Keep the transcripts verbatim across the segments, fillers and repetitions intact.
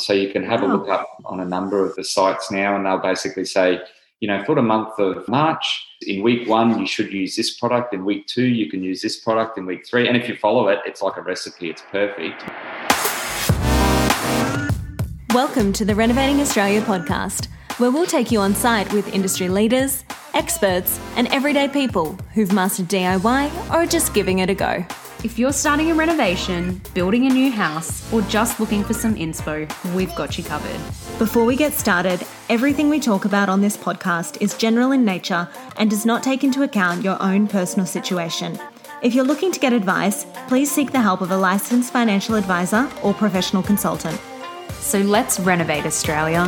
So you can have wow. a look up on a number of the sites now, and they'll basically say, you know, for the month of March, in week one, you should use this product. In week two, you can use this product. In week three, and if you follow it, it's like a recipe. It's perfect. Welcome to the Renovating Australia podcast, where we'll take you on site with industry leaders, experts, and everyday people who've mastered D I Y or are just giving it a go. If you're starting a renovation, building a new house, or just looking for some inspo, we've got you covered. Before we get started, everything we talk about on this podcast is general in nature and does not take into account your own personal situation. If you're looking to get advice, please seek the help of a licensed financial advisor or professional consultant. So let's renovate Australia.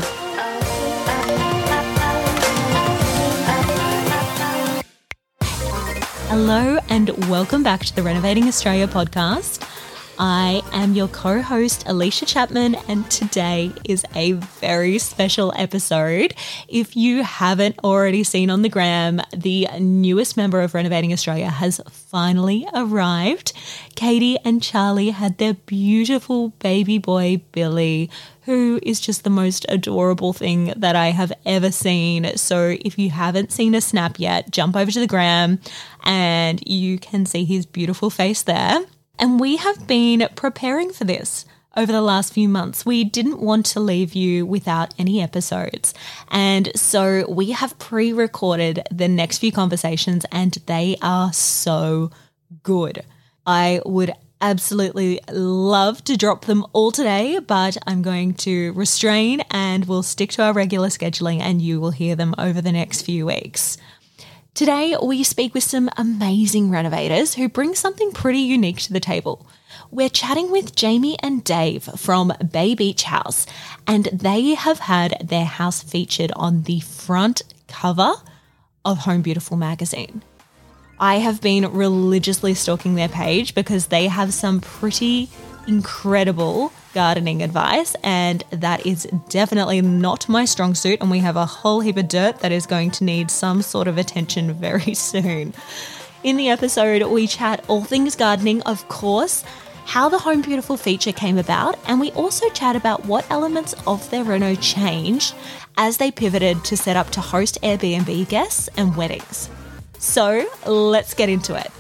Hello and welcome back to the Renovating Australia podcast. I am your co-host, Alicia Chapman, and today is a very special episode. If you haven't already seen on the gram, the newest member of Renovating Australia has finally arrived. Katie and Charlie had their beautiful baby boy, Billy, who is just the most adorable thing that I have ever seen. So if you haven't seen a snap yet, jump over to the gram and you can see his beautiful face there. And we have been preparing for this over the last few months. We didn't want to leave you without any episodes. And so we have pre-recorded the next few conversations and they are so good. I would absolutely love to drop them all today, but I'm going to restrain and we'll stick to our regular scheduling and you will hear them over the next few weeks. Today, we speak with some amazing renovators who bring something pretty unique to the table. We're chatting with Jamie and Dave from Bay Beach House, and they have had their house featured on the front cover of Home Beautiful magazine. I have been religiously stalking their page because they have some pretty incredible gardening advice, and that is definitely not my strong suit, and we have a whole heap of dirt that is going to need some sort of attention very soon. In the episode, we chat all things gardening, of course, how the Home Beautiful feature came about, and we also chat about what elements of their reno changed as they pivoted to set up to host Airbnb guests and weddings. So let's get into it.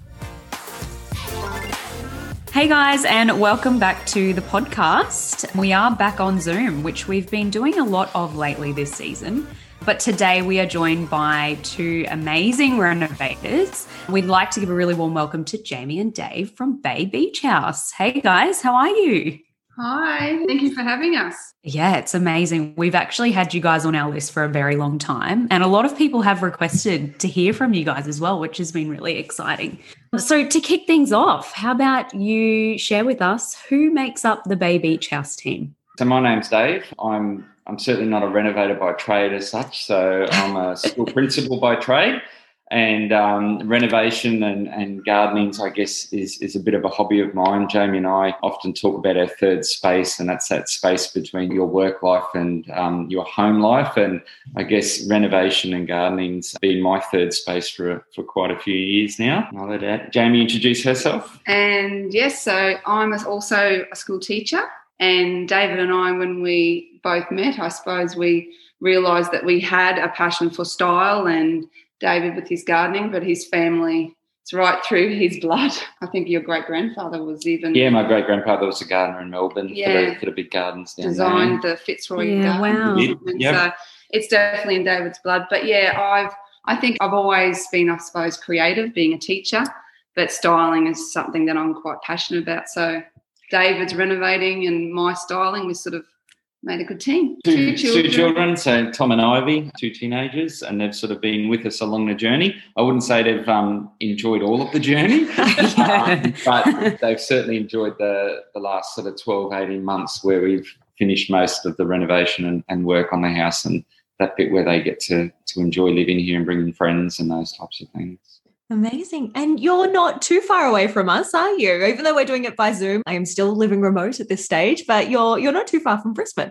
Hey guys, and welcome back to the podcast. We are back on Zoom, which we've been doing a lot of lately this season. But today we are joined by two amazing renovators. We'd like to give a really warm welcome to Jamie and Dave from Bay Beach House. Hey guys, how are you? Hi, thank you for having us. Yeah, it's amazing. We've actually had you guys on our list for a very long time, and a lot of people have requested to hear from you guys as well, which has been really exciting. So to kick things off, how about you share with us who makes up the Bay Beach House team? So my name's Dave. I'm I'm certainly not a renovator by trade as such, so I'm a school principal by trade. And um, renovation and, and gardening, I guess, is, is a bit of a hobby of mine. Jamie and I often talk about our third space, and that's that space between your work life and um, your home life. And I guess renovation and gardening's been my third space for for quite a few years now. I'll let Jamie introduce herself. And yes, so I'm also a school teacher. And David and I, when we both met, I suppose we realised that we had a passion for style, and David with his gardening, but his family, it's right through his blood. I think your great-grandfather was even... Yeah, my great-grandfather was a gardener in Melbourne yeah, for, the, for the big gardens down designed there. the Fitzroy yeah, Garden. Wow. Yep. So it's definitely in David's blood. But, yeah, I've I think I've always been, I suppose, creative, being a teacher, but styling is something that I'm quite passionate about. So David's renovating and my styling, we sort of made a good team. Two, two, children. two children, so Tom and Ivy, two teenagers, and they've sort of been with us along the journey. I wouldn't say they've um, enjoyed all of the journey, um, but they've certainly enjoyed the, the last sort of twelve, eighteen months where we've finished most of the renovation and, and work on the house, and that bit where they get to, to enjoy living here and bringing friends and those types of things. Amazing. And you're not too far away from us, are you? Even though we're doing it by Zoom, I am still living remote at this stage, but you're you're not too far from Brisbane.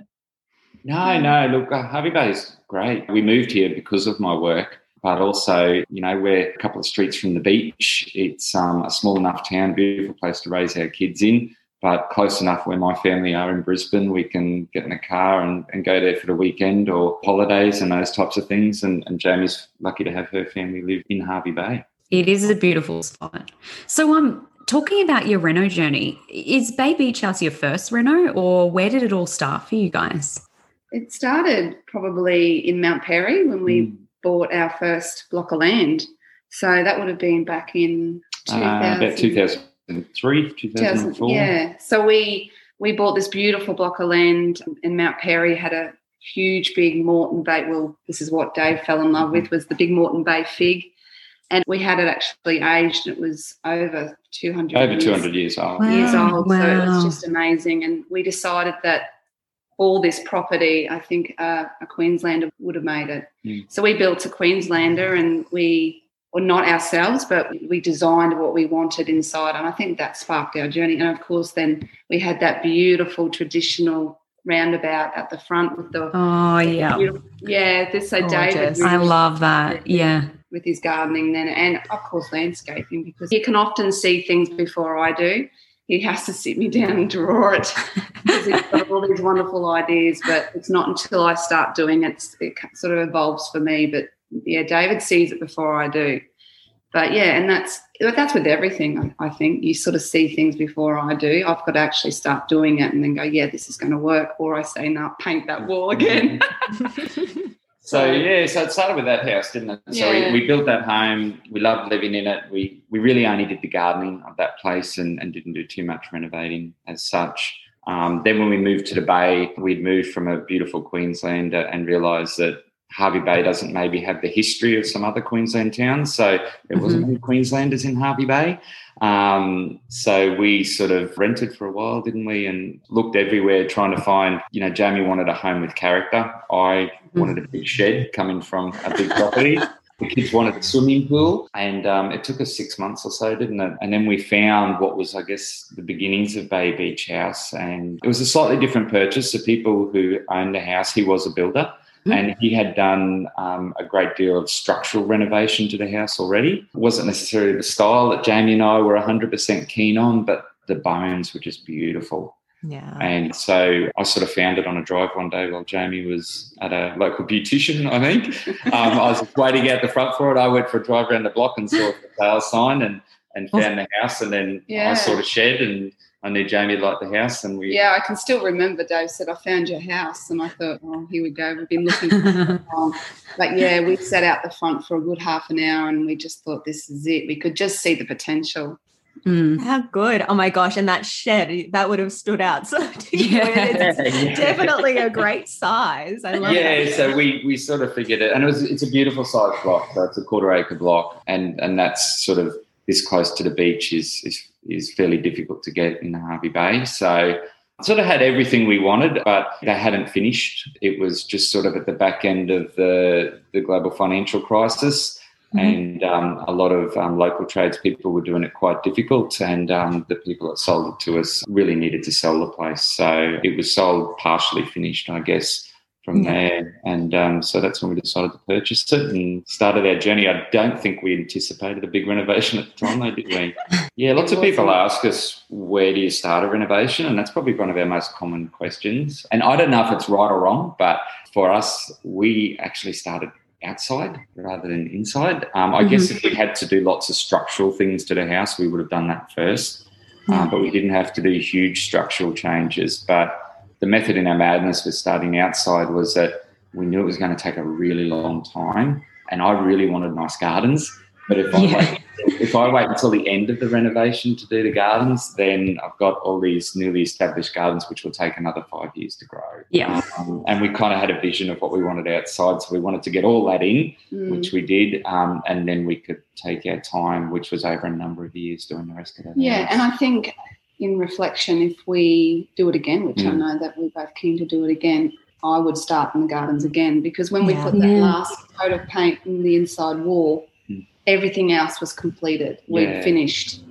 No, no. Look, Hervey Bay is great. We moved here because of my work, but also, you know, we're a couple of streets from the beach. It's um, a small enough town, beautiful place to raise our kids in. but close enough where my family are in Brisbane, we can get in a car and, and go there for the weekend or holidays and those types of things. And, and Jamie's lucky to have her family live in Hervey Bay. It is a beautiful spot. So um, talking about your reno journey, is Bay Beach House your first reno, or where did it all start for you guys? It started probably in Mount Perry when we mm. bought our first block of land. So that would have been back in two thousand. Uh, about two thousand three, two thousand four. Yeah. So we we bought this beautiful block of land, and Mount Perry had a huge, big Moreton Bay. Well, this is what Dave fell in love with, was the big Moreton Bay fig. And we had it actually aged. It was over two hundred over years, two hundred years old. Wow. Years old. Wow. So it was just amazing. And we decided that all this property, I think uh, a Queenslander would have made it. Mm. So we built a Queenslander, and we, or not ourselves, but we designed what we wanted inside. And I think that sparked our journey. And, of course, then we had that beautiful traditional roundabout at the front with the oh yeah yeah this so David really, I love that yeah with his gardening then, and of course landscaping, because he can often see things before I do. He has to sit me down and draw it because he's got all these wonderful ideas, but it's not until I start doing it, it sort of evolves for me. But yeah, David sees it before I do. But yeah, and that's that's with everything. I think you sort of see things before I do. I've got to actually start doing it and then go, yeah, this is going to work. Or I say, no, paint that wall again. So yeah, so it started with that house, didn't it? So yeah. we, we built that home. We loved living in it. We we really only did the gardening of that place and, and didn't do too much renovating as such. Um, then when we moved to the Bay, we'd moved from a beautiful Queensland and realised that Hervey Bay doesn't maybe have the history of some other Queensland towns. So there wasn't mm-hmm. many Queenslanders in Hervey Bay. Um, so we sort of rented for a while, didn't we, and looked everywhere trying to find, you know, Jamie wanted a home with character. I mm-hmm. wanted a big shed coming from a big property. The kids wanted a swimming pool, and um, it took us six months or so, didn't it? And then we found what was, I guess, the beginnings of Bay Beach House, and it was a slightly different purchase. The people who owned the house, he was a builder. And he had done um, a great deal of structural renovation to the house already. It wasn't necessarily the style that Jamie and I were one hundred percent keen on, but the bones were just beautiful. Yeah. And so I sort of found it on a drive one day while Jamie was at a local beautician, I think. Um, I was waiting out the front for it. I went for a drive around the block and saw the sale sign and, and found the house, and then yeah. I saw the shed and I knew Jamie liked the house, and we. Yeah, I can still remember Dave said, I found your house, and I thought, oh, here we go. We've been looking for so long. But yeah, we sat out the front for a good half an hour, and we just thought, this is it. We could just see the potential. Mm. How good. Oh my gosh. And that shed, that would have stood out. So yeah. It's yeah. definitely a great size. I love yeah, that. So we we sort of figured it, and it was it's a beautiful size block. So it's a quarter acre block, and and that's sort of this close to the beach is is is fairly difficult to get in Hervey Bay. So sort of had everything we wanted, but they hadn't finished. It was just sort of at the back end of the the global financial crisis. Mm-hmm. And um, a lot of um, local tradespeople were doing it quite difficult, and um, the people that sold it to us really needed to sell the place. So it was sold partially finished, I guess, from yeah. there. And um, so that's when we decided to purchase it and started our journey. I don't think we anticipated a big renovation at the time, though, did we? Yeah, lots of people ask us, where do you start a renovation? And that's probably one of our most common questions. And I don't know if it's right or wrong, but for us, we actually started outside rather than inside. Um, I mm-hmm. guess if we had to do lots of structural things to the house, we would have done that first. Mm-hmm. Um, but we didn't have to do huge structural changes. But the method in our madness with starting outside was that we knew it was going to take a really long time, and I really wanted nice gardens. But if I, yeah. wait, if I wait until the end of the renovation to do the gardens, then I've got all these newly established gardens which will take another five years to grow. Yeah. Um, and we kind of had a vision of what we wanted outside, so we wanted to get all that in, mm. which we did, um, and then we could take our time, which was over a number of years, doing the rest of it. Yeah, house. And I think in reflection, if we do it again, which mm. I know that we're both keen to do it again, I would start in the gardens again, because when yeah. we put that yeah. last coat of paint in the inside wall, everything else was completed. We'd yeah. finished.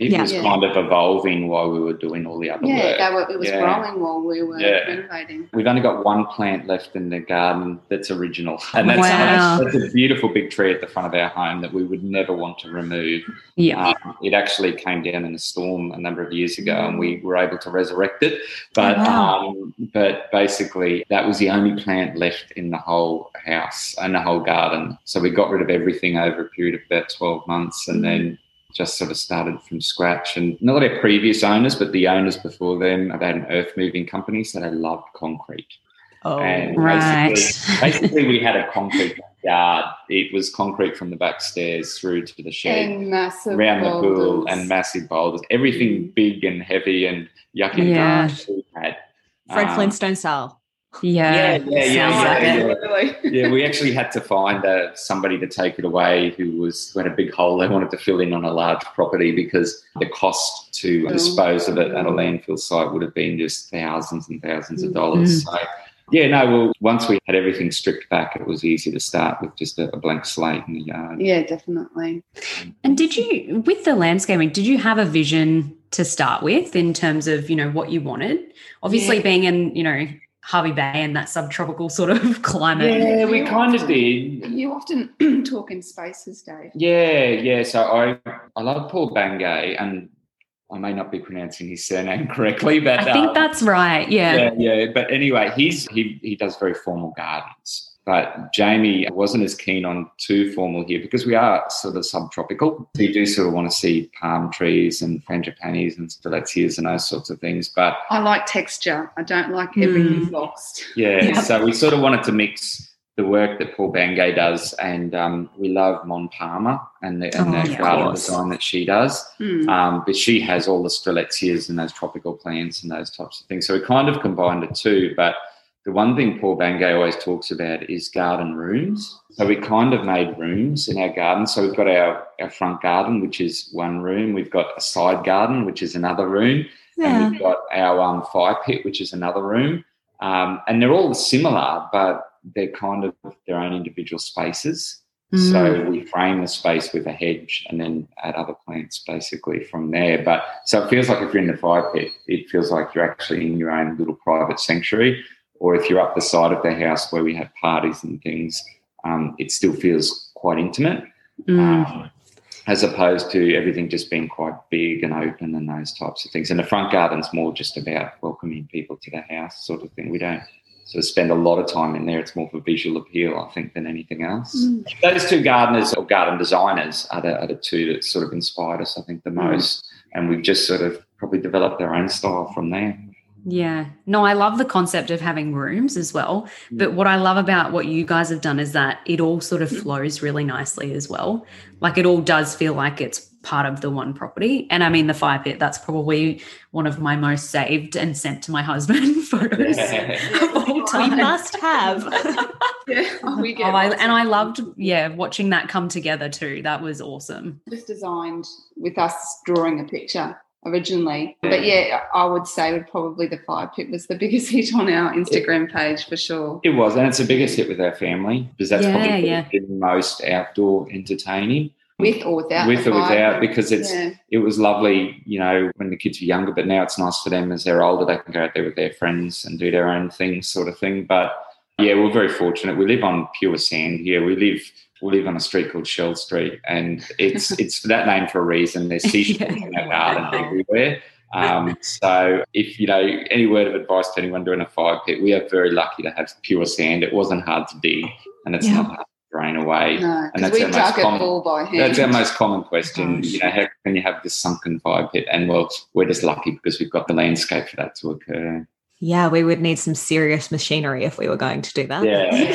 It Yeah. was Yeah. kind of evolving while we were doing all the other Yeah, work. they were, it was Yeah. growing while we were Yeah. renovating. We've only got one plant left in the garden that's original. And that's, Wow. that's a beautiful big tree at the front of our home that we would never want to remove. Yeah. Um, it actually came down in a storm a number of years ago and we were able to resurrect it. But Oh, wow. um, but basically that was the only plant left in the whole house and the whole garden. So we got rid of everything over a period of about twelve months and then just sort of started from scratch. And not our previous owners, but the owners before them, they had an earth moving company, so they loved concrete. Oh, And Right. basically, basically we had a concrete yard. It was concrete from the back stairs through to the shed, And massive around the pool, boulders. and massive boulders. Everything Mm. big and heavy and yucky. Yeah. we had. Fred Um, Flintstone style. Yeah. Yeah, yeah, yeah, Sounds yeah, like it. yeah. Absolutely. Yeah, we actually had to find uh, somebody to take it away who was who had a big hole they wanted to fill in on a large property because the cost to Oh. dispose of it at a landfill site would have been just thousands and thousands of dollars. So, yeah, no, well, once we had everything stripped back, it was easy to start with just a, a blank slate in the yard. Yeah, definitely. And did you, with the landscaping, did you have a vision to start with in terms of, you know, what you wanted? Obviously Yeah. being in, you know, Harvey Bay and that subtropical sort of climate. Yeah, we You kind of often- did. You often talk in spaces, Dave. Yeah, yeah. So I, I love Paul Bangay, and I may not be pronouncing his surname correctly, but I think uh, that's right. Yeah. yeah, yeah. But anyway, he's he he does very formal gardens. But Jamie wasn't as keen on too formal here because we are sort of subtropical. So you do sort of want to see palm trees and frangipanis and strelitzias and those sorts of things. But I like texture. I don't like everything Mm. boxed. yeah, Yep. so we sort of wanted to mix the work that Paul Bangay does, and um, we love Mon Palmer and the, and Oh, the of garden course. design that she does. Mm. Um, but she has all the strelitzias and those tropical plants and those types of things. So we kind of combined the two. But the one thing Paul Bangay always talks about is garden rooms. So we kind of made rooms in our garden. So we've got our, our front garden, which is one room. We've got a side garden, which is another room. Yeah. And we've got our um, fire pit, which is another room. Um, and they're all similar, but they're kind of their own individual spaces. Mm. So we frame the space with a hedge and then add other plants basically from there. But so it feels like if you're in the fire pit, it feels like you're actually in your own little private sanctuary. Or if you're up the side of the house where we have parties and things, um, it still feels quite intimate. Mm. Um, as opposed to everything just being quite big and open and those types of things. And the front garden's more just about welcoming people to the house sort of thing. We don't sort of spend a lot of time in there. It's more for visual appeal, I think, than anything else. Mm. Those two gardeners or garden designers are the, are the two that sort of inspired us, I think, the most. And we've just sort of probably developed our own style from there. Yeah. No, I love the concept of having rooms as well. But what I love about what you guys have done is that it all sort of flows really nicely as well. Like it all does feel like it's part of the one property. And I mean, the fire pit, that's probably one of my most saved and sent to my husband photos of all We time. must have. Yeah, oh, we Oh, get I, lots and of- I loved, yeah, watching that come together too. That was awesome. It was designed with us drawing a picture originally. But yeah, I would say would probably the fire pit was the biggest hit on our Instagram page for sure. It was, and it's the biggest hit with our family because that's Yeah, probably yeah. the most outdoor entertaining. With or without With the or fire without, pit. because it's Yeah. it was lovely, you know, when the kids were younger, but now it's nice for them as they're older, they can go out there with their friends and do their own thing sort of thing. But yeah, we're very fortunate. We live on pure sand here. We live we live on a street called Shell Street, and it's it's that name for a reason. There's seashells Yeah. in our garden Wow. everywhere. Um, so if, you know, any word of advice to anyone doing a fire pit, we are very lucky to have pure sand. It wasn't hard to dig and it's Yeah. not hard to drain away. No, And because that's we our most dug it common- all by hand. That's our most common question. Gosh. You know, how can you have this sunken fire pit? And well, we're just lucky because we've got the landscape for that to occur. Yeah, we would need some serious machinery if we were going to do that.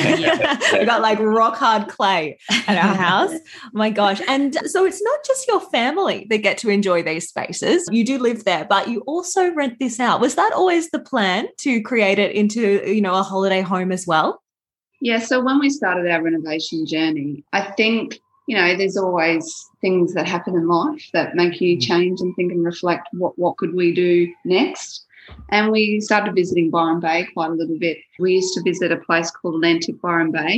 Yeah. We got like rock hard clay at our house. Oh my gosh. And so it's not just your family that get to enjoy these spaces. You do live there, but you also rent this out. Was that always the plan to create it into, you know, a holiday home as well? Yeah, so when we started our renovation journey, I think, you know, there's always things that happen in life that make you change and think and reflect what, what could we do next. And we started visiting Byron Bay quite a little bit. We used to visit a place called Atlantic Byron Bay,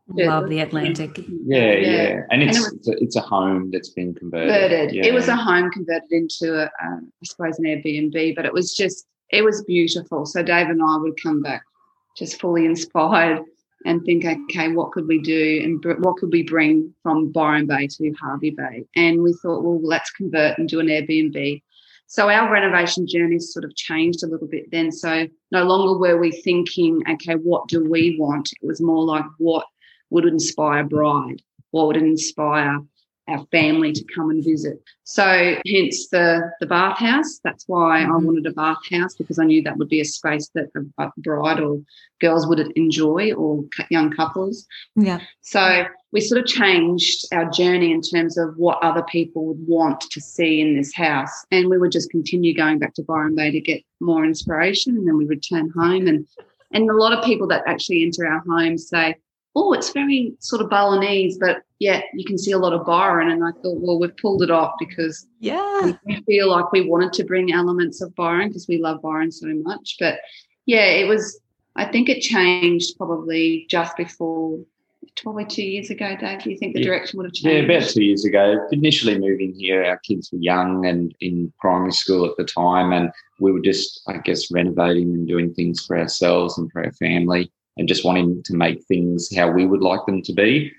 Love the Atlantic. Yeah, yeah, yeah. And it's and it was, it's, a, it's a home that's been converted. converted. Yeah. It was a home converted into, a, um, I suppose, an Airbnb, but it was just, it was beautiful. So Dave and I would come back just fully inspired and think, okay, what could we do and br- what could we bring from Byron Bay to Hervey Bay? And we thought, well, let's convert and do an Airbnb. So our renovation journey sort of changed a little bit then. So no longer were we thinking, okay, what do we want? It was more like, what would inspire Bride? What would inspire our family to come and visit? So hence the, the bathhouse. That's why mm-hmm. I wanted a bathhouse, because I knew that would be a space that a, a bride or girls would enjoy, or young couples. Yeah. So we sort of changed our journey in terms of what other people would want to see in this house. And we would just continue going back to Byron Bay to get more inspiration, and then we return home. And, and a lot of people that actually enter our homes say, oh, it's very sort of Balinese, but yeah, you can see a lot of Byron. And I thought, well, we've pulled it off because yeah, we feel like we wanted to bring elements of Byron because we love Byron so much. But yeah, it was, I think it changed probably just before, probably two years ago, Dave. Do you think the yeah. direction would have changed? Yeah, about two years ago. Initially moving here, our kids were young and in primary school at the time, and we were just, I guess, renovating and doing things for ourselves and for our family, and just wanting to make things how we would like them to be.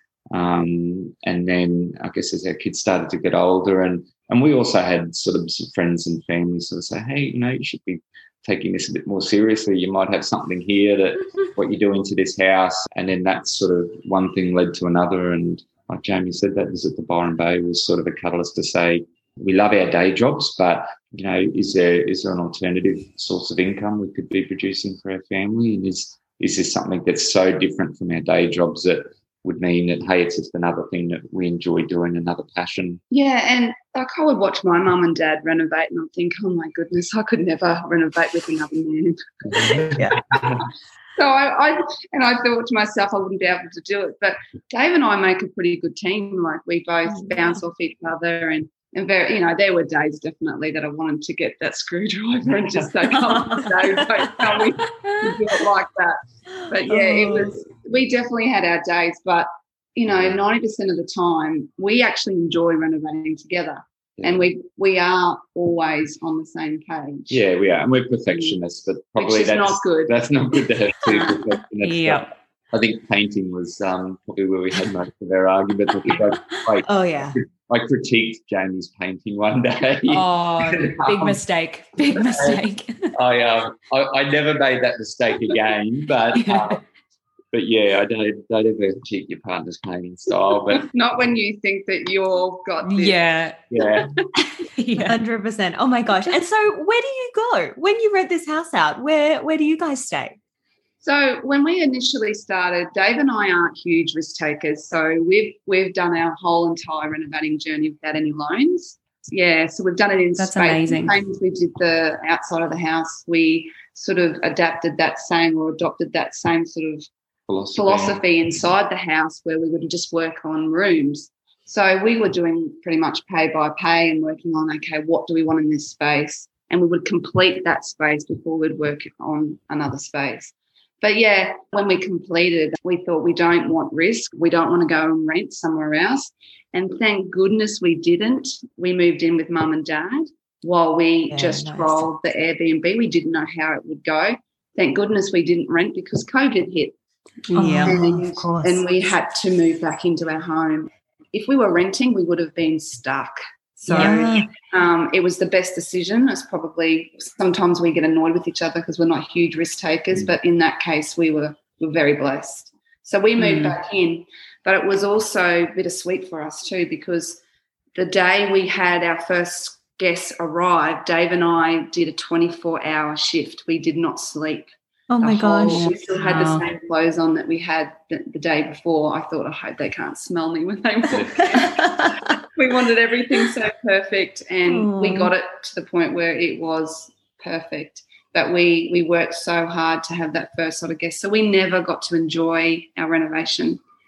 Um, and then I guess as our kids started to get older, and, and we also had sort of some friends and family sort of say, hey, you know, you should be taking this a bit more seriously. You might have something here that what you're doing to this house. And then that sort of one thing led to another. And like Jamie said, that visit to Byron Bay was sort of a catalyst to say, we love our day jobs, but, you know, is there is there an alternative source of income we could be producing for our family? And is Is this something that's so different from our day jobs that would mean that, hey, it's just another thing that we enjoy doing, another passion? Yeah, and like I would watch my mum and dad renovate and I'd think, oh, my goodness, I could never renovate with another man. Yeah. So I, I and I thought to myself I wouldn't be able to do it. But Dave and I make a pretty good team. Like we both oh, bounce off each other, and And very, you know, there were days definitely that I wanted to get that screwdriver and just say, come on, Dave, don't tell me to do it like that. But, yeah, oh. it was, we definitely had our days. But, you know, ninety percent of the time we actually enjoy renovating together. Yeah. And we we are always on the same page. Yeah, we are. And we're perfectionists, but probably that's not good. That's not good to have two perfectionists. Yeah. I think painting was um, probably where we had most of our arguments. Like, oh, yeah. I critiqued Jamie's painting one day. Oh, big mistake. Big mistake. I, um, I I never made that mistake again, but um, but yeah, I don't don't ever critique your partner's painting style, but not when you think that you've got this. Yeah, yeah, yeah, one hundred percent. Oh my gosh! And so, where do you go when you rent this house out? Where where do you guys stay? So when we initially started, Dave and I aren't huge risk takers. So we've we've done our whole entire renovating journey without any loans. Yeah, so we've done it in That's space. amazing. Same as we did the outside of the house. We sort of adapted that same or adopted that same sort of philosophy, philosophy inside the house, where we would just work on rooms. So we were doing pretty much pay by pay and working on, okay, what do we want in this space? And we would complete that space before we'd work on another space. But, yeah, when we completed, we thought we don't want risk. We don't want to go and rent somewhere else. And thank goodness we didn't. We moved in with mum and dad while we yeah, just nice. rolled the Airbnb. We didn't know how it would go. Thank goodness we didn't rent because COVID hit. Yeah, and, of course. And we had to move back into our home. If we were renting, we would have been stuck. So yeah. um, it was the best decision. It's probably sometimes we get annoyed with each other because we're not huge risk takers, mm. but in that case we were, we were very blessed. So we moved mm. back in, but it was also bittersweet for us too, because the day we had our first guests arrive, Dave and I did a twenty-four hour shift. We did not sleep. Oh, my whole, gosh. We still had the same clothes on that we had the, the day before. I thought, I hope they can't smell me when they walk in. We wanted everything so perfect, and Aww. we got it to the point where it was perfect. But we we worked so hard to have that first sort of guest. So we never got to enjoy our renovation.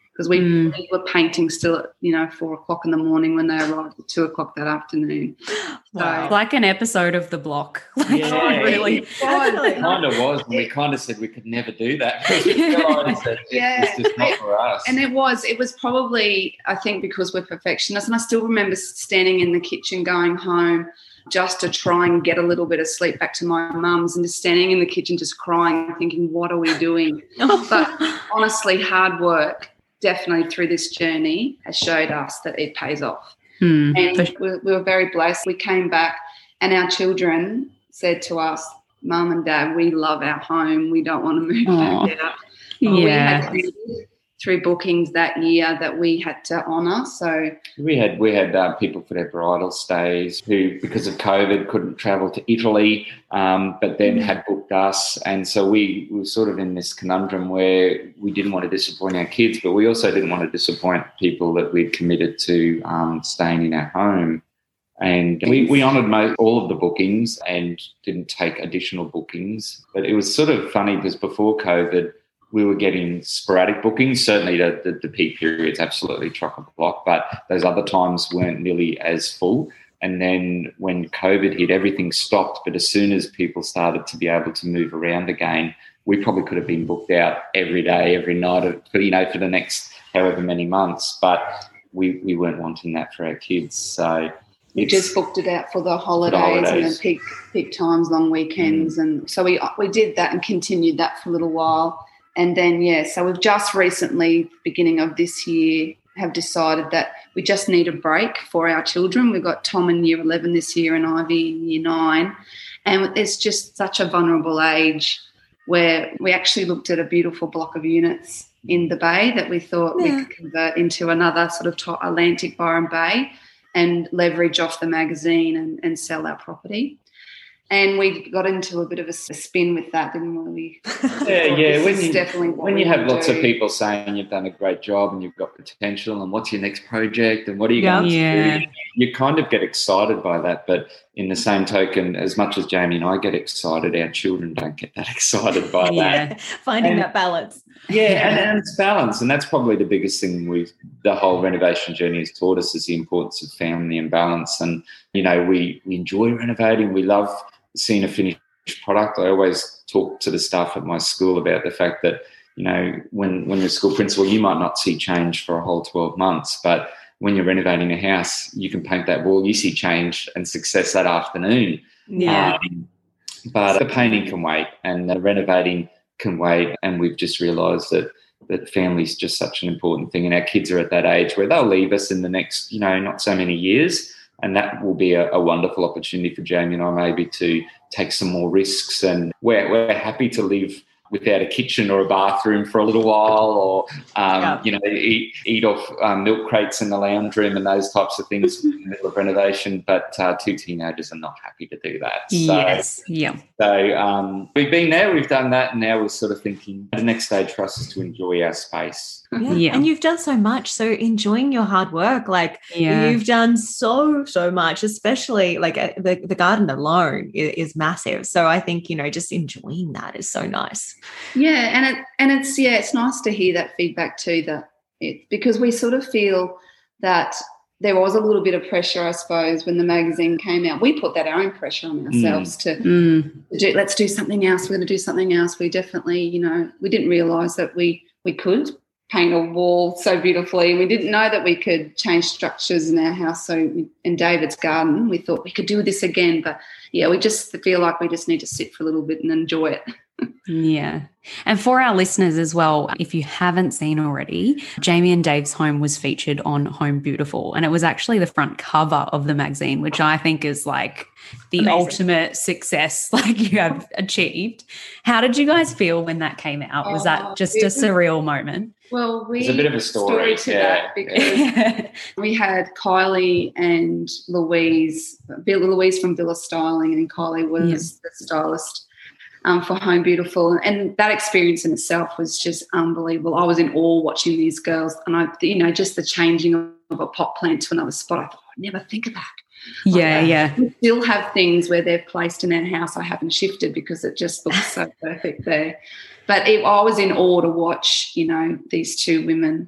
because we, Mm. we were painting still at, you know, four o'clock in the morning when they arrived at two o'clock that afternoon. Wow. So, Like an episode of The Block. Like, Yeah. really. It was. It kind of was, and we kind of said we could never do that because we realised that Yeah. it's just not for us. And it was, it was probably, I think, because we're perfectionists. And I still remember standing in the kitchen going home just to try and get a little bit of sleep back to my mum's, and just standing in the kitchen just crying, thinking, what are we doing? But honestly, hard work definitely through this journey has showed us that it pays off. Hmm. And For- we, we were very blessed. We came back and our children said to us, Mum and Dad, we love our home. We don't want to move Aw. back out. We Yeah. had through bookings that year that we had to honour. So We had we had uh, people for their bridal stays who, because of COVID, couldn't travel to Italy, um, but then had booked us, and so we, we were sort of in this conundrum where we didn't want to disappoint our kids, but we also didn't want to disappoint people that we'd committed to um, staying in our home. And we, we honoured most, all of the bookings and didn't take additional bookings. But it was sort of funny because before COVID, we were getting sporadic bookings. Certainly the, the, the peak periods absolutely chock-a-block, but those other times weren't nearly as full. And then when COVID hit, everything stopped. But as soon as people started to be able to move around again, we probably could have been booked out every day, every night, of, you know, for the next however many months. But we, we weren't wanting that for our kids. So we it's- just booked it out for the holidays, holidays. and the peak peak times, long weekends. Mm. And so we we did that and continued that for a little while. And then, yeah, so we've just recently, beginning of this year, have decided that we just need a break for our children. We've got Tom in year eleven this year and Ivy in year nine. And it's just such a vulnerable age where we actually looked at a beautiful block of units in the bay that we thought Yeah. we could convert into another sort of to- Atlantic Byron Bay and leverage off the magazine and, and sell our property. And we got into a bit of a spin with that, didn't we? Yeah, yeah. This When is you, definitely what when we you have wanna lots do. of people saying you've done a great job and you've got potential and what's your next project and what are you Yeah. going to Yeah. do, you kind of get excited by that. But in the same token, as much as Jamie and I get excited, our children don't get that excited by that. Yeah. Finding And- that balance. Yeah, and, and it's balance, and that's probably the biggest thing we've the whole renovation journey has taught us is the importance of family and balance. And you know, we we enjoy renovating. We love seeing a finished product. I always talk to the staff at my school about the fact that you know when when you're a school principal, you might not see change for a whole twelve months, but when you're renovating a house, you can paint that wall, you see change and success that afternoon. Yeah. Um, but the painting can wait, and the renovating can wait, and we've just realised that that family's just such an important thing, and our kids are at that age where they'll leave us in the next, you know, not so many years, and that will be a, a wonderful opportunity for Jamie and I maybe to take some more risks, and we're, we're happy to live without a kitchen or a bathroom for a little while, or um, Yeah. you know, eat eat off um, milk crates in the lounge room and those types of things in the middle of renovation. But uh, two teenagers are not happy to do that. So, Yes. Yeah. so um, we've been there, we've done that, and now we're sort of thinking the next stage for us is to enjoy our space. Yeah. Yeah. And you've done so much. So enjoying your hard work, like Yeah. you've done so, so much, especially like uh, the, the garden alone is, is massive. So I think, you know, just enjoying that is so nice. Yeah, and it and it's yeah, it's nice to hear that feedback too. That it because we sort of feel that there was a little bit of pressure, I suppose, when the magazine came out. We put that our own pressure on ourselves to, Mm. to do. Let's do something else. We're going to do something else. We definitely, you know, we didn't realise that we we could paint a wall so beautifully. We didn't know that we could change structures in our house. So we, in David's garden, we thought we could do this again. But yeah, we just feel like we just need to sit for a little bit and enjoy it. Yeah. And for our listeners as well, if you haven't seen already, Jamie and Dave's home was featured on Home Beautiful. And it was actually the front cover of the magazine, which I think is like the Amazing. ultimate success like you have achieved. How did you guys feel when that came out? Was Oh, that just it a was- surreal moment? Well, we There's a bit of a story, to yeah. that because we had Kylie and Louise, Bill, Louise from Villa Styling, and Kylie was the stylist um, for Home Beautiful. And that experience in itself was just unbelievable. I was in awe watching these girls, and I, you know, just the changing of a pot plant to another spot. I thought, I'd never think of that. Yeah, Like, yeah. We still have things where they're placed in our house I haven't shifted because it just looks so perfect there. But it, I was in awe to watch, you know, these two women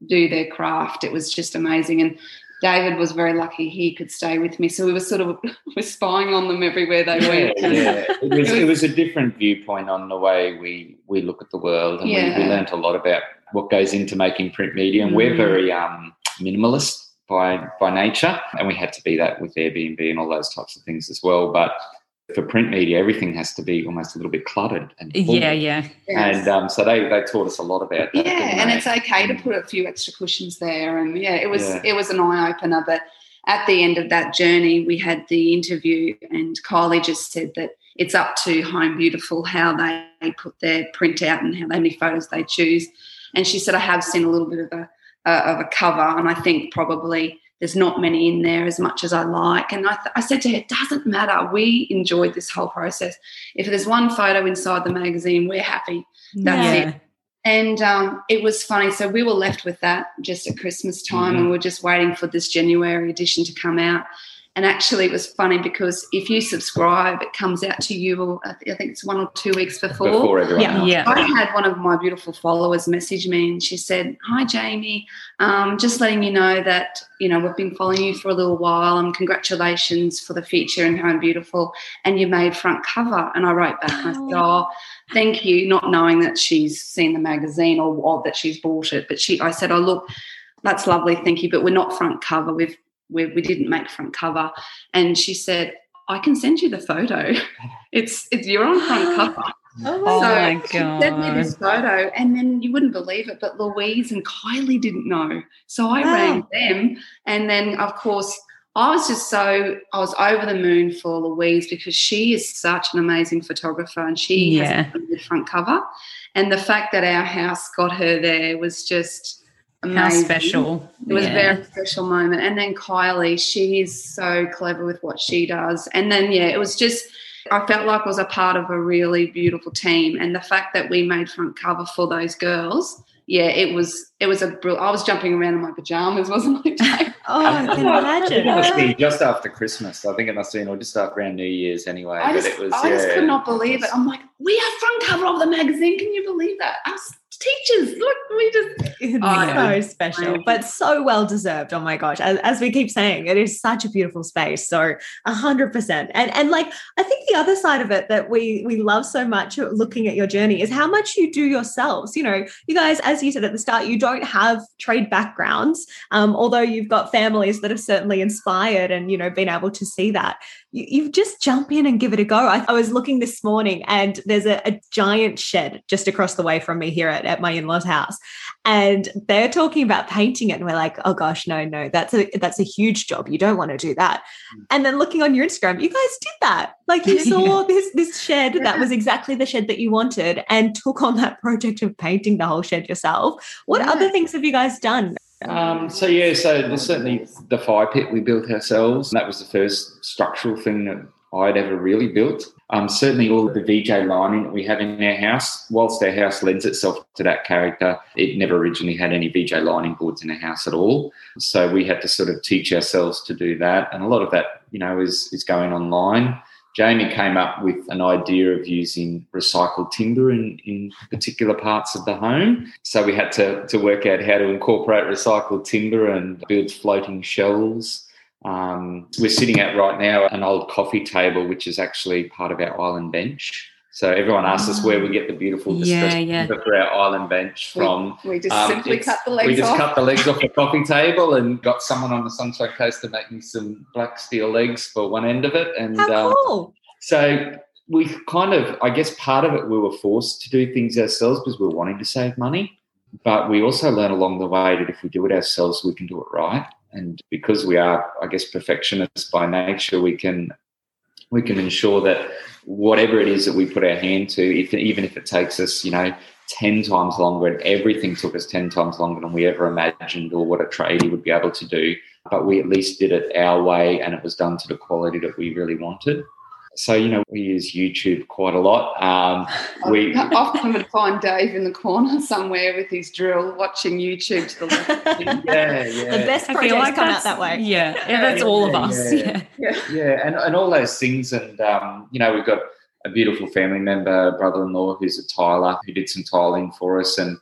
do their craft. It was just amazing. And David was very lucky he could stay with me. So we were sort of we're spying on them everywhere they yeah, went. Yeah, it was, it was a different viewpoint on the way we, we look at the world, and yeah. we, we learned a lot about what goes into making print media. And mm. we're very um, minimalist by by nature, and we had to be that with Airbnb and all those types of things as well. But for print media, everything has to be almost a little bit cluttered and full. Yeah, yeah. Yes. And um, so they, they taught us a lot about that. Yeah, and it's okay to put a few extra cushions there. And, yeah, it was yeah. it was an eye-opener. But at the end of that journey, we had the interview, and Kylie just said that it's up to Home Beautiful how they put their print out and how many photos they choose. And she said, I have seen a little bit of a, uh, of a cover, and I think probably there's not many in there as much as I like. And I, th- I said to her, it doesn't matter. We enjoyed this whole process. If there's one photo inside the magazine, we're happy. That's yeah. it. And um, it was funny. So we were left with that just at Christmas time, mm-hmm. and we're just waiting for this January edition to come out. And actually it was funny because if you subscribe, it comes out to you, I think it's one or two weeks before. Before everyone yeah, else. yeah. I had one of my beautiful followers message me, and she said, hi, Jamie, um, just letting you know that, you know, we've been following you for a little while, and congratulations for the feature in Home Beautiful, and you made front cover. And I wrote back, and I said, oh, thank you, not knowing that she's seen the magazine or, or that she's bought it. But she, I said, oh, look, that's lovely, thank you, but we're not front cover. We've We, we didn't make front cover. And she said, I can send you the photo. It's it's you're on front cover. Oh, so my God. She sent me this photo, and then you wouldn't believe it, but Louise and Kylie didn't know. So I Wow. rang them, and then, of course, I was just so – I was over the moon for Louise because she is such an amazing photographer, and she Yeah. has a good front cover. And the fact that our house got her there was just – amazing. How special. It was yeah. a very special moment. And then Kylie, she is so clever with what she does. And then, yeah, it was just, I felt like I was a part of a really beautiful team. And the fact that we made front cover for those girls, yeah, it was, it was a, I was jumping around in my pajamas, wasn't I? Oh, I can imagine. It must be just after Christmas. I think it must have been, or just after around New Year's anyway. I but just, it was, I just yeah, could not believe it. I'm like, we are front cover of the magazine. Can you believe that? Us teachers, look, we just It's Oh, so special, but so well deserved. Oh my gosh. As, as we keep saying, it is such a beautiful space. So a hundred percent. And, and like, I think the other side of it that we, we love so much looking at your journey is how much you do yourselves. You know, you guys, as you said at the start, you don't have trade backgrounds, um, although you've got families that have certainly inspired and, you know, been able to see that. You, you just jump in and give it a go. I, I was looking this morning, and there's a, a giant shed just across the way from me here at, at my in-laws' house. And they're talking about painting it. And we're like, oh gosh, no, no, that's a, that's a huge job. You don't want to do that. And then looking on your Instagram, you guys did that. Like you saw this, this shed that was exactly the shed that you wanted and took on that project of painting the whole shed yourself. What Yeah. other things have you guys done? Um, so, yeah, so there's certainly the fire pit we built ourselves. That was the first structural thing that I'd ever really built. Um, certainly all of the V J lining that we have in our house, whilst our house lends itself to that character, it never originally had any V J lining boards in our house at all. So we had to sort of teach ourselves to do that. And a lot of that, you know, is, is going online. Jamie came up with an idea of using recycled timber in, in particular parts of the home. So we had to, to work out how to incorporate recycled timber and build floating shelves. Um, we're sitting at right now an old coffee table, which is actually part of our island bench. So everyone asks us where we get the beautiful distressed Yeah, yeah. timber for our island bench from. we, we just Um, simply it's- cut the legs we just off. cut the legs off the coffee table and got someone on the Sunshine Coast to make me some black steel legs for one end of it. And How um, cool. so we kind of, I guess part of it we were forced to do things ourselves because we were wanting to save money. But we also learn along the way that if we do it ourselves, we can do it right. And because we are, I guess, perfectionists by nature, we can we can ensure that whatever it is that we put our hand to, if, even if it takes us, you know, ten times longer, and everything took us ten times longer than we ever imagined or what a tradie would be able to do, but we at least did it our way and it was done to the quality that we really wanted. So, you know, we use YouTube quite a lot. Um, we I often would find Dave in the corner somewhere with his drill watching YouTube to the left of him. yeah, yeah. The best I projects feel like come that's, out that way. Yeah, yeah, that's all of Yeah, us. yeah. Yeah. Yeah, and, and all those things. And, um, you know, we've got a beautiful family member, brother-in-law, who's a tiler, who did some tiling for us. And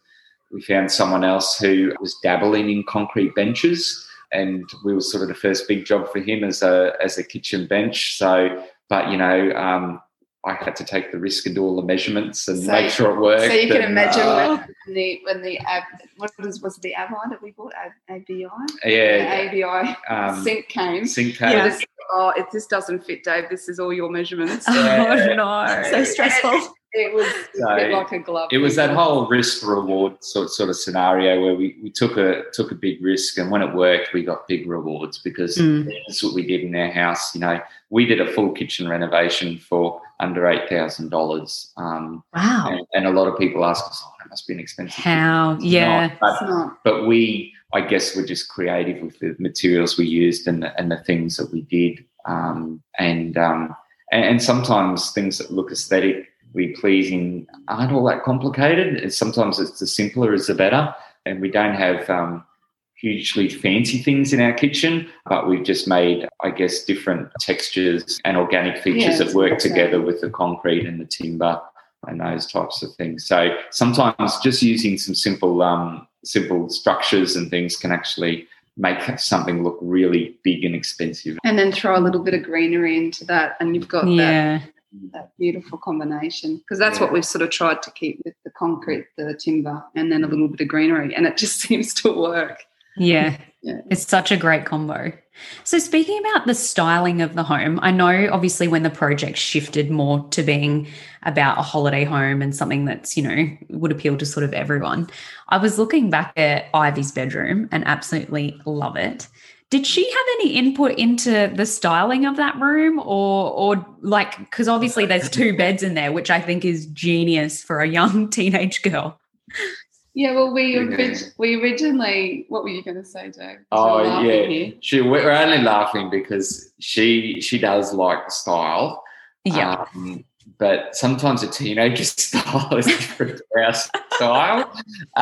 we found someone else who was dabbling in concrete benches, and we were sort of the first big job for him as a as a kitchen bench. So, but you know, um, I had to take the risk and do all the measurements and So- make sure it worked. So you can and, imagine uh, when the when the ab, what was was it the Avi that we bought A- ABI? yeah, The A B I um, sink came. sink It tables. was, oh, if this doesn't fit, Dave, this is all your measurements. Oh, no. So stressful. It was So a bit like a glove. It was that whole risk reward sort sort of scenario where we, we took a took a big risk, and when it worked, we got big rewards because Mm. that's what we did in our house. You know, we did a full kitchen renovation for under eight thousand dollars, um, Wow. and, and a lot of people ask us, "Oh, that must be an expensive." How? It's Yeah. not, but, It's not. but we, I guess, were just creative with the materials we used and the, and the things that we did, um, and, um, and and sometimes things that look aesthetic, we pleasing aren't all that complicated. And sometimes it's the simpler is the better. And we don't have um, hugely fancy things in our kitchen, but we've just made, I guess, different textures and organic features Yeah, that work exactly. together with the concrete and the timber and those types of things. So sometimes just using some simple, um, simple structures and things can actually make something look really big and expensive. And then throw a little bit of greenery into that, and you've got that, Yeah. that beautiful combination. Because that's Yeah. what we've sort of tried to keep with the concrete, the timber, and then a little bit of greenery, and it just seems to work. Yeah. Yeah. It's such a great combo. So speaking about the styling of the home, I know obviously when the project shifted more to being about a holiday home and something that's, you know, would appeal to sort of everyone. I was looking back at Ivy's bedroom and absolutely love it. Did she have any input into the styling of that room, or or like, because obviously there's two beds in there, which I think is genius for a young teenage girl. Yeah, well, we Yeah. orig- we originally, what were you going to say, Dave? Oh, You're laughing yeah. here. She, we're only laughing because she she does like the style. Yeah. Um, but sometimes a teenager's style is different to our style.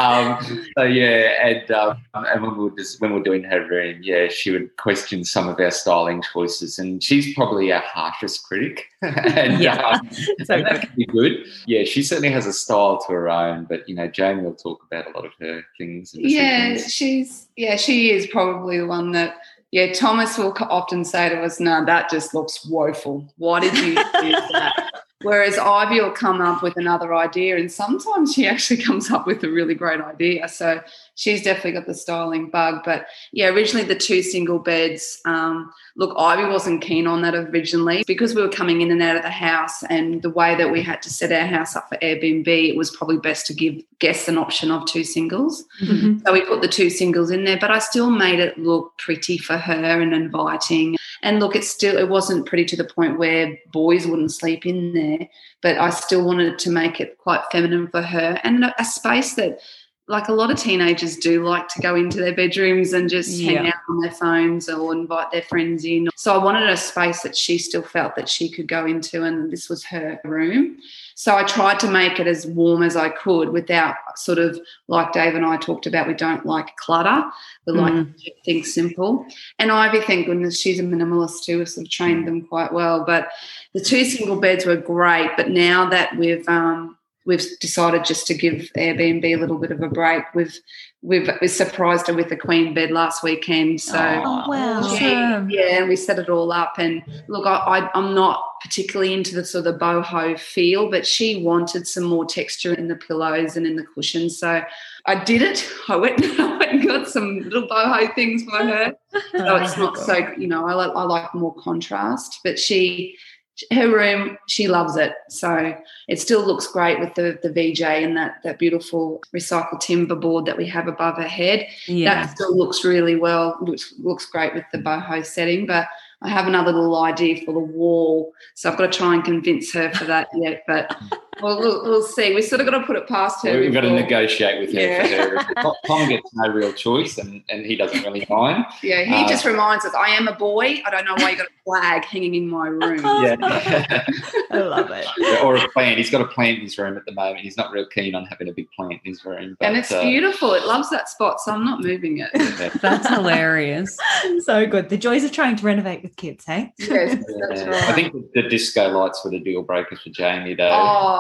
Um, so yeah, and um, and when we were just, when we we're doing her room, yeah, she would question some of our styling choices, and she's probably our harshest critic. and, Yeah. um, So and that can be good. Yeah, she certainly has a style to her own. But you know, Jamie will talk about a lot of her things. And Yeah, decisions. she's yeah, she is probably the one that. Yeah, Thomas will co- often say to us, "No, that just looks woeful. Why did you do that?" Whereas Ivy will come up with another idea, and sometimes she actually comes up with a really great idea. So she's definitely got the styling bug. But yeah, originally the two single beds. Um, look, Ivy wasn't keen on that originally because we were coming in and out of the house, and the way that we had to set our house up for Airbnb, it was probably best to give guests an option of two singles. Mhm. So we put the two singles in there, but I still made it look pretty for her and inviting. And look, it's still, it wasn't pretty to the point where boys wouldn't sleep in there, but I still wanted to make it quite feminine for her and a, a space that, like a lot of teenagers do like to go into their bedrooms and just hang Yeah. out on their phones or invite their friends in. So I wanted a space that she still felt that she could go into, and this was her room. So I tried to make it as warm as I could without sort of, like Dave and I talked about, we don't like clutter. We like Mm. to keep things simple. And Ivy, thank goodness, she's a minimalist too. We've sort of trained them quite well. But the two single beds were great. But now that we've um, we've decided just to give Airbnb a little bit of a break, we've we've we surprised her with a queen bed last weekend. So Oh, wow. she- Awesome. yeah, and we set it all up. And look, I, I, I'm not particularly into the sort of boho feel, but she wanted some more texture in the pillows and in the cushions. So I did it. I went, I went and got some little boho things for her. So it's not so, you know, I like, I like more contrast. But she, her room, she loves it. So it still looks great with the, the V J and that, that beautiful recycled timber board that we have above her head. Yeah. That still looks really well, which looks great with the boho setting. But I have another little idea for the wall, so I've got to try and convince her for that yet. But we'll, we'll, we'll see. We've sort of got to put it past her. We've got to before- negotiate with her. Yeah. For her. Tom gets no real choice, and, and he doesn't really mind. Yeah, he Uh, just reminds us, I am a boy. I don't know why you got a flag hanging in my room. Yeah. I love it. Or a plant. He's got a plant in his room at the moment. He's not real keen on having a big plant in his room. But, And it's uh, beautiful. It loves that spot, so I'm not moving it. yeah. That's hilarious. So good. The joys of trying to renovate with kids, hey? Yes, that's Yeah. right. I think the disco lights were the deal breakers for Jamie, though. Oh,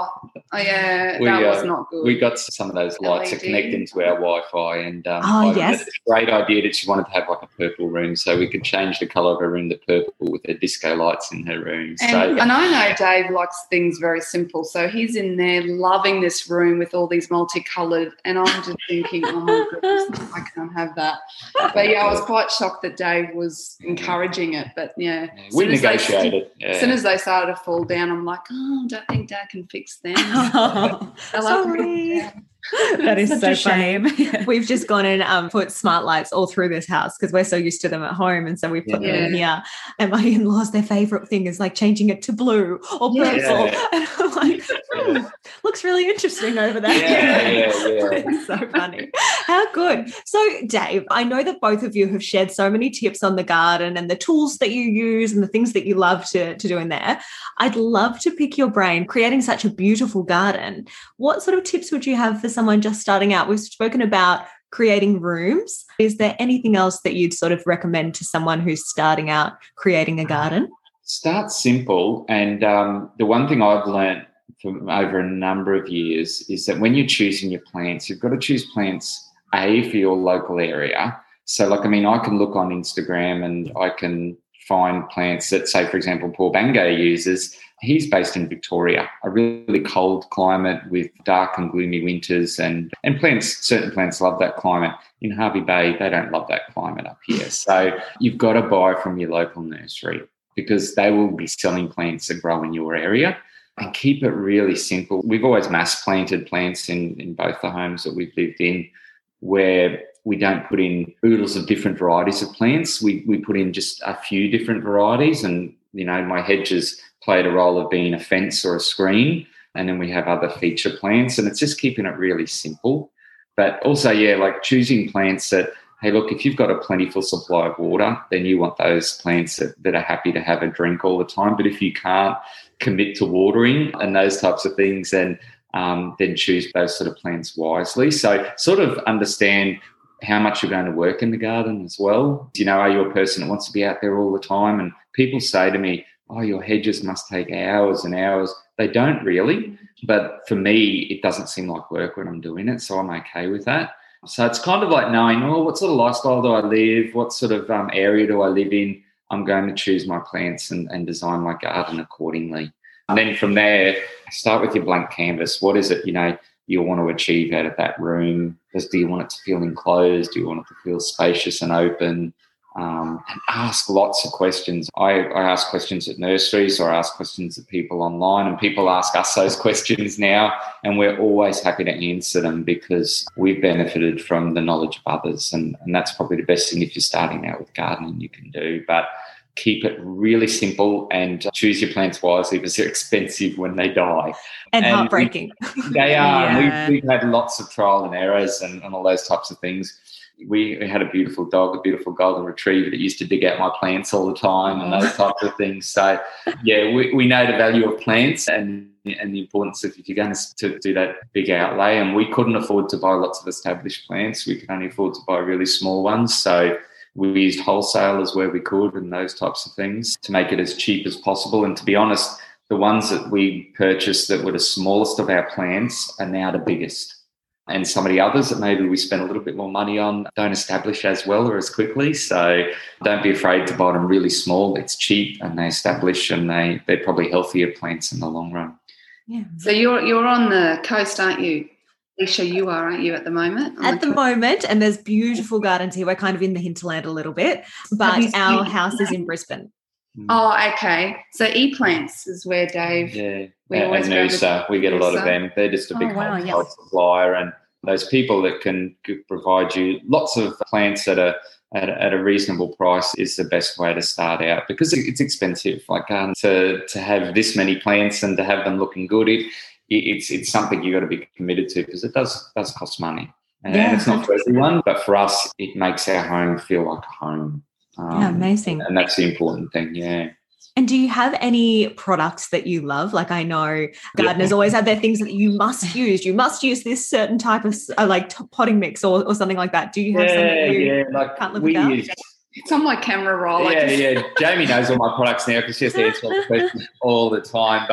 Oh, oh yeah, we, that was uh, not good. We got some of those lights that L E D. connect into our Wi-Fi, and um, Oh, I yes. had a great idea that she wanted to have like a purple room, so we could change the colour of her room to purple with the disco lights in her room. And, so, and I know Dave likes things very simple, so he's in there loving this room with all these multicoloured, and I'm just thinking, oh my goodness, I can't have that. But yeah, I was quite shocked that Dave was encouraging it, but yeah. yeah, we Soon as they- negotiated. As Yeah. soon as they started to fall down, I'm like, oh, I don't think Dad can fix them. Oh, They'll have to sorry. fall down. That is Such so a funny. shame. We've just gone and um, put smart lights all through this house because we're so used to them at home, and so we put them in here. And my in-laws, their favourite thing is like changing it to blue or purple. Yeah. And I'm like, hmm, looks really interesting over there. Yeah, yeah, yeah. It's so funny. How good. So, Dave, I know that both of you have shared so many tips on the garden and the tools that you use and the things that you love to, to do in there. I'd love to pick your brain. Creating such a beautiful garden, what sort of tips would you have for someone just starting out? We've spoken about creating rooms. Is there anything else that you'd sort of recommend to someone who's starting out creating a garden? Start simple. And um, the one thing I've learned from over a number of years is that when you're choosing your plants, you've got to choose plants, A, for your local area. So, like, I mean, I can look on Instagram and I can find plants that, say, for example, Paul Bangay uses. He's based in Victoria, a really cold climate with dark and gloomy winters, and, and plants, certain plants love that climate. In Hervey Bay, they don't love that climate up here. So you've got to buy from your local nursery because they will be selling plants that grow in your area, and keep it really simple. We've always mass planted plants in, in both the homes that we've lived in, where we don't put in oodles of different varieties of plants. We we put in just a few different varieties, and, you know, my hedges played a role of being a fence or a screen, and then we have other feature plants, and it's just keeping it really simple. But also, yeah, like choosing plants that, hey, look, if you've got a plentiful supply of water, then you want those plants that, that are happy to have a drink all the time. But if you can't commit to watering and those types of things, then um, then choose those sort of plants wisely. So sort of understand how much you're going to work in the garden as well. You know, are you a person that wants to be out there all the time? And people say to me, oh, your hedges must take hours and hours. They don't really. But for me, it doesn't seem like work when I'm doing it, so I'm okay with that. So it's kind of like knowing, oh, what sort of lifestyle do I live? What sort of um, area do I live in? I'm going to choose my plants and, and design my garden accordingly. And then from there, start with your blank canvas. What is it, you know, you want to achieve out of that room? Do you want it to feel enclosed? Do you want it to feel spacious and open? Um, and ask lots of questions. I, I ask questions at nurseries, or I ask questions at people online, and people ask us those questions now, and we're always happy to answer them because we've benefited from the knowledge of others, and, and that's probably the best thing if you're starting out with gardening you can do. But keep it really simple and choose your plants wisely because they're expensive when they die. And, and heartbreaking. We, they are. Yeah. We've, we've had lots of trial and errors and, and all those types of things. We, we had a beautiful dog, a beautiful golden retriever that used to dig out my plants all the time and those types of things. So, yeah, we, we know the value of plants and and the importance of if you're going to, to do that big outlay. And we couldn't afford to buy lots of established plants. We could only afford to buy really small ones. So we used wholesalers where we could and those types of things to make it as cheap as possible. And to be honest, the ones that we purchased that were the smallest of our plants are now the biggest. And some of the others that maybe we spend a little bit more money on don't establish as well or as quickly. So don't be afraid to buy them really small. It's cheap and they establish, and they, they're probably healthier plants in the long run. Yeah. So you're you're on the coast, aren't you? Alicia, you are, aren't you, at the moment? At the moment, and there's beautiful gardens here. We're kind of in the hinterland a little bit, but our house is in Brisbane. Oh, okay. So E-Plants is where Dave... Yeah, We and, always and go with Noosa, we get a lot of Noosa. them. They're just a big Oh, wow, wholesale yes. supplier, and those people that can g- provide you lots of plants at a, at a at a reasonable price is the best way to start out because it, it's expensive. Like um, to to have this many plants and to have them looking good, it, it it's it's something you got to be committed to because it does does cost money, and, Yeah. and it's not for everyone. But for us, it makes our home feel like a home. Um, Yeah, amazing. and that's the important thing. Yeah. And do you have any products that you love? Like I know gardeners always have their things that you must use. You must use this certain type of uh, like t- potting mix or, or something like that. Do you have Yeah, something you yeah. Like can't live we without? use. It's on my camera roll. I Yeah, just- yeah. Jamie knows all my products now because she has to answer all the questions all the time. But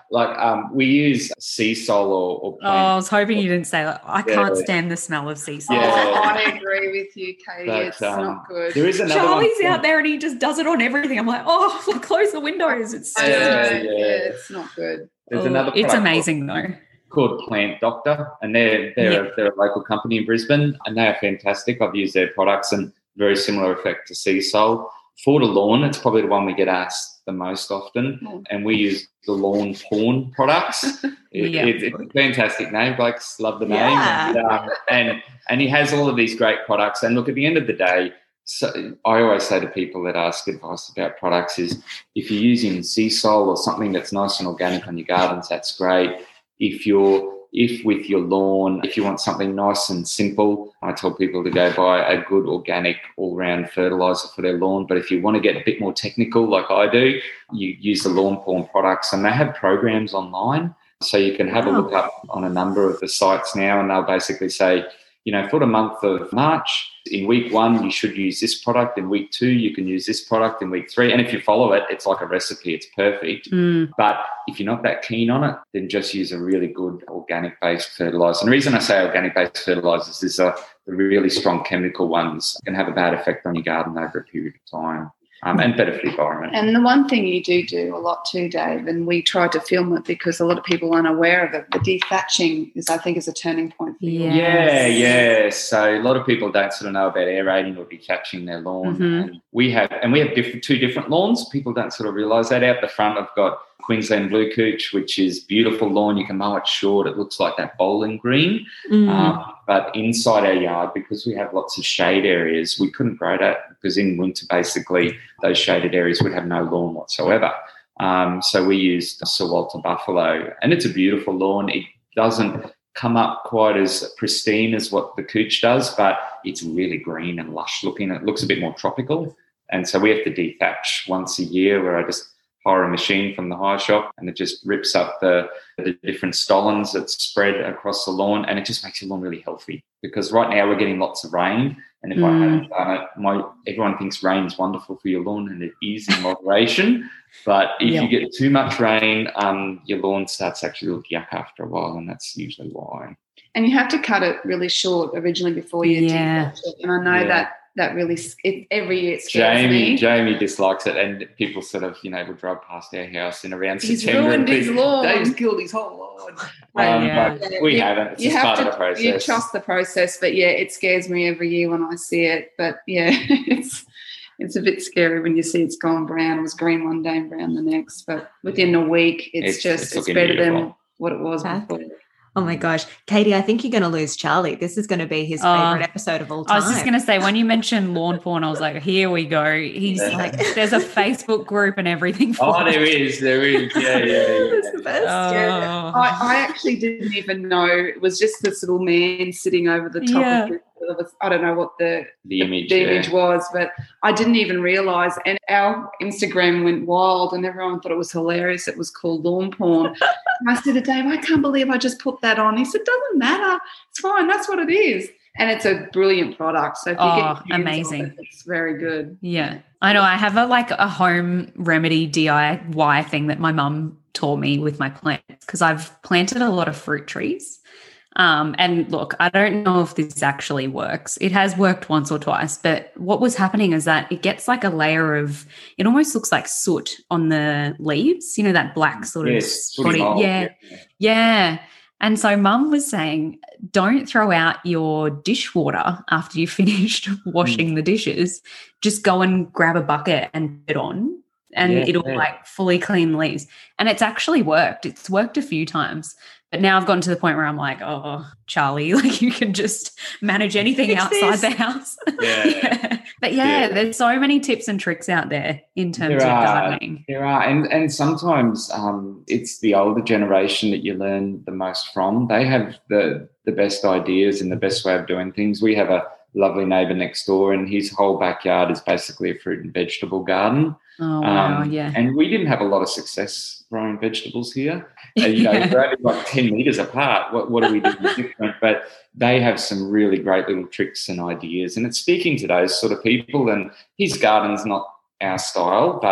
like um, we use sea salt or, or Oh, I was hoping you didn't say that. I Yeah. can't stand the smell of sea salt. Yeah. Oh, I agree with you, Katie. But, it's um, not good. There is another Charlie's one. out there and he just does it on everything. I'm like, oh, close the windows. It's I so know, Yeah, yeah, yeah. it's not good. There's Oh, another it's product amazing though. called Plant Doctor, and they're they're, Yeah. they're a local company in Brisbane, and they are fantastic. I've used their products, and very similar effect to sea salt. For the lawn, it's probably the one we get asked the most often, Mm. and we use the Lawn Porn products. It, Yeah. it, it's a fantastic name. Blokes love the name, Yeah. and, um, and and he has all of these great products. And look, at the end of the day, so I always say to people that ask advice about products is if you're using sea salt or something that's nice and organic on your gardens, that's great. If you're if with your lawn, if you want something nice and simple, I tell people to go buy a good organic all-round fertilizer for their lawn. But if you want to get a bit more technical like I do, you use the Lawn Porn products, and they have programs online. So you can have a look up on a number of the sites now, and they'll basically say, you know, for the month of March, in week one, you should use this product. In week two, you can use this product. In week three, and if you follow it, it's like a recipe. It's perfect. Mm. But if you're not that keen on it, then just use a really good organic-based fertilizer. And the reason I say organic-based fertilizers is uh, the really strong chemical ones can have a bad effect on your garden over a period of time. Um, and better for the environment. And the one thing you do do a lot too, Dave, and we try to film it because a lot of people aren't aware of it, the dethatching is, I think, is a turning point for you. Yeah. Yeah, Yes. yeah. So a lot of people don't sort of know about aerating or detaching their lawn. Mhm. And we have, and we have different, two different lawns. People don't sort of realise that. Out the front, I've got Queensland Blue Cooch, which is beautiful lawn. You can mow it short. It looks like that bowling green. Mm. Um, but inside our yard, because we have lots of shade areas, we couldn't grow that because in winter, basically, those shaded areas would have no lawn whatsoever. Um, so we used Sir Walter Buffalo, and it's a beautiful lawn. It doesn't come up quite as pristine as what the Cooch does, but it's really green and lush looking. It looks a bit more tropical. And so we have to dethatch once a year, where I just hire a machine from the hire shop, and it just rips up the, the different stolons that's spread across the lawn, and it just makes your lawn really healthy. Because right now we're getting lots of rain, and if Mm. I hadn't done it, my everyone thinks rain's wonderful for your lawn, and it is in moderation. But if Yeah. you get too much rain, um, your lawn starts to actually look yuck after a while, and that's usually why. And you have to cut it really short originally before you Yeah. dethatch it. And I know Yeah. that that really, it, every year it scares Jamie, me. Jamie dislikes it, and people sort of, you know, will drive past our house in around He's September. ruined and his think, lawn. Dave's killed his whole lawn. Right, Um, yeah. But we You- haven't. It's you just have part to, of the process. You trust the process, but yeah, it scares me every year when I see it. But yeah, it's it's a bit scary when you see it's gone brown. It was green one day and brown the next, but within a week, it's, It's- just it's it's, looking better than beautiful. what it was That's- before. Oh my gosh. Katie, I think you're going to lose Charlie. This is going to be his Oh. favorite episode of all time. I was just going to say, when you mentioned lawn porn, I was like, here we go. He's Yeah. like, there's a Facebook group and everything for Oh, it. there is, there is. Yeah, yeah, yeah. It's the best. Oh. I, I actually didn't even know it was just this little man sitting over the top Yeah. of it. It was- I don't know what the The image. the yeah. image was, but I didn't even realise. And our Instagram went wild, and everyone thought it was hilarious. It was called lawn porn. And I said to Dave, I can't believe I just put that on. He said, doesn't matter. It's fine. That's what it is. And it's a brilliant product. So if you Oh, get your hands on amazing. it, it's very good. Yeah. I know. I have a like a home remedy D I Y thing that my mum taught me with my plants, because I've planted a lot of fruit trees. Um, and look, I don't know if this actually works. It has worked once or twice, but what was happening is that it gets like a layer of, it almost looks like soot on the leaves, you know, that black sort of Yes, sooty spotty. mold, Yeah. Yeah. And so mum was saying, don't throw out your dishwater after you've finished washing the dishes. Just go and grab a bucket and put it on, and Yeah, it'll yeah. like fully clean the leaves. And it's actually worked. It's worked a few times. But now I've gotten to the point where I'm like, oh, Charlie, like you can just manage anything Fix outside this. the house. Yeah. Yeah. But yeah, Yeah. there's so many tips and tricks out there in terms There of are. gardening. There are, and and sometimes um, it's the older generation that you learn the most from. They have the the best ideas and the best way of doing things. We have a lovely neighbour next door, and his whole backyard is basically a fruit and vegetable garden. Oh, wow. Um, Yeah. And we didn't have a lot of success growing vegetables here. Uh, you know, Yeah. we're only like ten metres apart. What, what do we do different? But they have some really great little tricks and ideas. And it's speaking to those sort of people. And his garden's not our style, but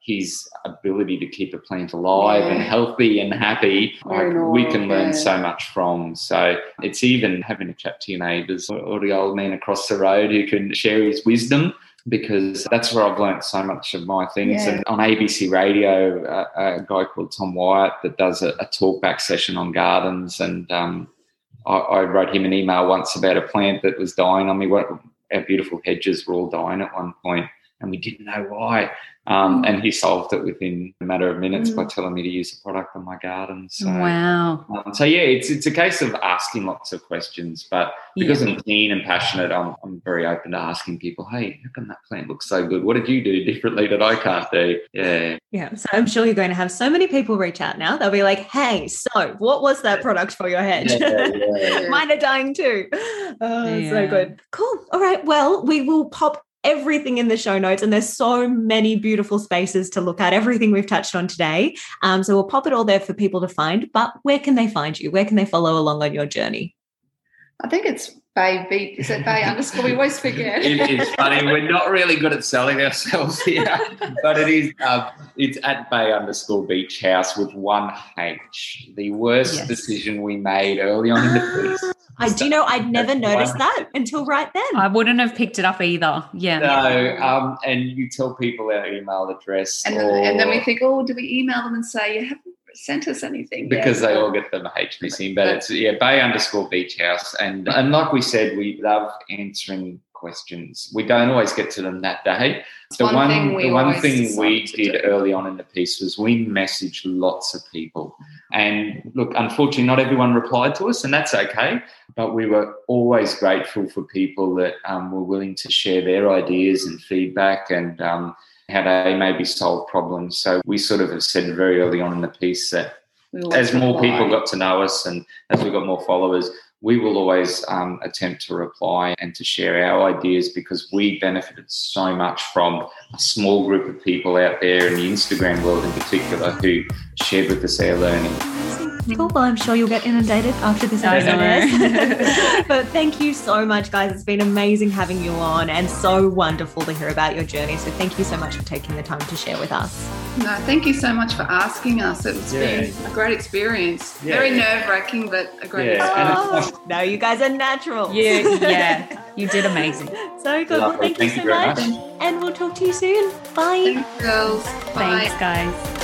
his ability to keep a plant alive yeah. and healthy and happy, like, we can learn yeah. so much from. So it's even having a chat to your neighbours or the old man across the road who can share his wisdom, because that's where I've learnt so much of my things. Yeah. And on A B C Radio, a, a guy called Tom Wyatt that does a, a talkback session on gardens, and um, I, I wrote him an email once about a plant that was dying on me. What, our beautiful hedges were all dying at one point, and we didn't know why. Um, mm. And he solved it within a matter of minutes mm. by telling me to use the product on my garden. So, wow. Um, so, yeah, it's it's a case of asking lots of questions. But because yeah. I'm keen and passionate, I'm, I'm very open to asking people, hey, how come that plant looks so good? What did you do differently that I can't do? Yeah. Yeah. So I'm sure you're going to have so many people reach out now. They'll be like, hey, so what was that product for your head? Yeah, yeah, yeah. Mine are dying too. Oh, yeah. So good. Cool. All right. Well, we will pop everything in the show notes, and there's so many beautiful spaces to look at, everything we've touched on today. Um, so we'll pop it all there for people to find. But where can they find you? Where can they follow along on your journey? I think it's Bay Beat. Is it Bay underscore? We always forget. It is funny. We're not really good at selling ourselves here, but it is. Uh, it's at Bay underscore Beach House with one H. The worst yes. decision we made early on in the piece. I do know I'd never noticed that until right then. I wouldn't have picked it up either. Yeah. No, um, and you tell people our email address. And, or, and then we think, oh, do we email them and say you haven't sent us anything? Because yet? they all get the H missing. But it's, yeah, Bay underscore Beach House. And, and like we said, we love answering questions. We don't always get to them that day. It's the one, one thing we, the one thing we did do. early on in the piece was we messaged lots of people. And look, unfortunately, not everyone replied to us, and that's okay. But we were always grateful for people that um, were willing to share their ideas and feedback and um, how they maybe solve problems. So we sort of have said very early on in the piece that as more reply. people got to know us and as we got more followers, we will always um, attempt to reply and to share our ideas, because we benefited so much from a small group of people out there in the Instagram world in particular who shared with us their learning. Cool. Well, I'm sure you'll get inundated after this episode. But thank you so much, guys. It's been amazing having you on and so wonderful to hear about your journey. So thank you so much for taking the time to share with us. No, thank you so much for asking us. It's yeah. been a great experience. Yeah. Very nerve-wracking, but a great yeah. experience. Oh, no, you guys are natural. Yeah, yeah. You did amazing. So good. Well, thank, thank you so you much. much. And we'll talk to you soon. Bye. Thanks, girls. Bye. Thanks, guys.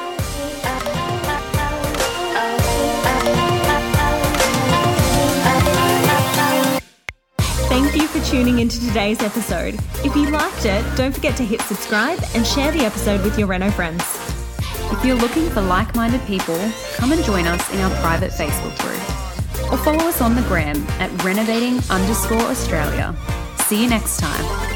Thank you for tuning into today's episode. If you liked it, don't forget to hit subscribe and share the episode with your Reno friends. If you're looking for like-minded people, come and join us in our private Facebook group. Or follow us on the gram at renovating underscore Australia. See you next time.